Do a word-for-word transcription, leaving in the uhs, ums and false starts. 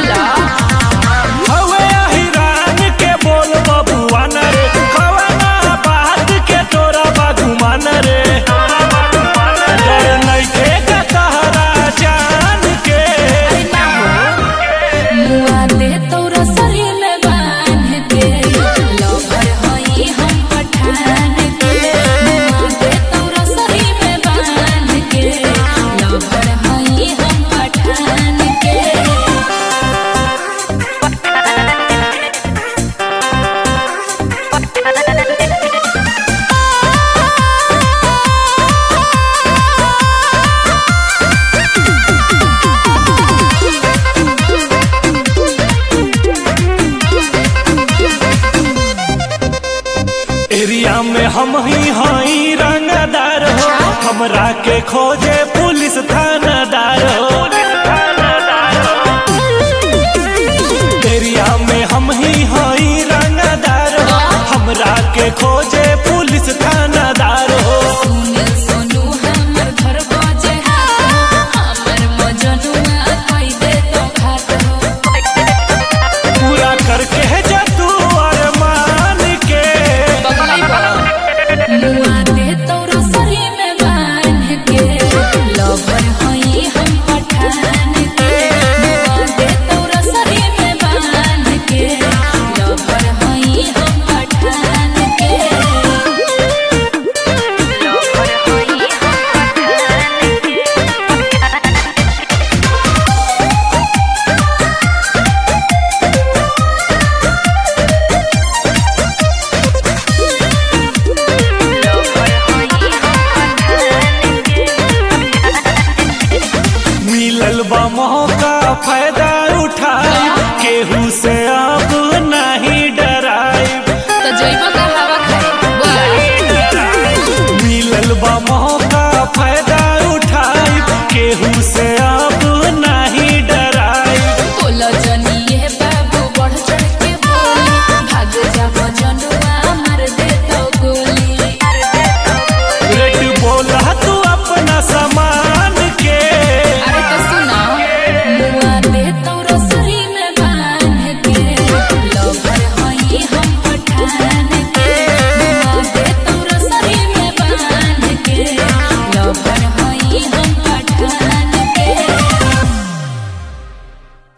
बोला हवे हिरान के बोल बबुआ न रे कवना बात के तोरा बागुमान रे डर नइखे का तहरा जान के अरे ना हो मुआ दे तोरा सरी में बांध के लवर हई हम पठान के मुआ दे तोरा सरी में बांध के लवर हई हम पठान के एरिया में हम ही हई रंगदार हो हमरा के खोजे पुलिस था